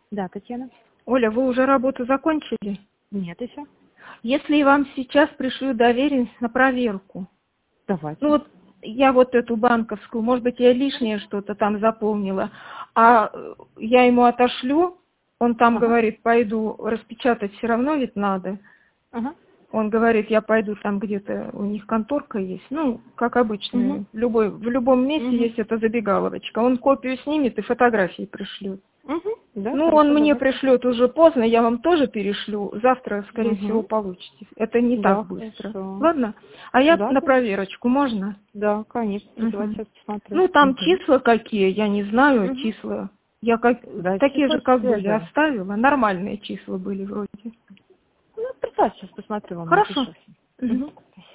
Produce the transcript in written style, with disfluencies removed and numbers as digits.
Да, Татьяна. Оля, вы уже работу закончили? Нет, еще. Если я вам сейчас пришлю доверенность на проверку, Давайте. ну вот я вот эту банковскую, может быть, я лишнее что-то там заполнила, а я ему отошлю, он там говорит, пойду распечатать все равно ведь надо. Он говорит, я пойду там где-то, у них конторка есть, ну, как обычно, в любом месте есть эта забегаловочка. Он копию снимет и фотографии пришлет. Да, Ну, хорошо, он мне давайте. пришлет уже поздно, я вам тоже перешлю. Завтра, скорее всего, получите. Это не Да, так быстро. хорошо. Ладно? А я Да, на конечно. проверочку, можно? Да, конечно. Давайте сейчас посмотрю. Ну, там числа какие, я не знаю, числа. Я Да, такие же, числа как все, были, да. оставила. Нормальные числа были вроде. Ну, представь, сейчас посмотрю вам, Хорошо. напишу.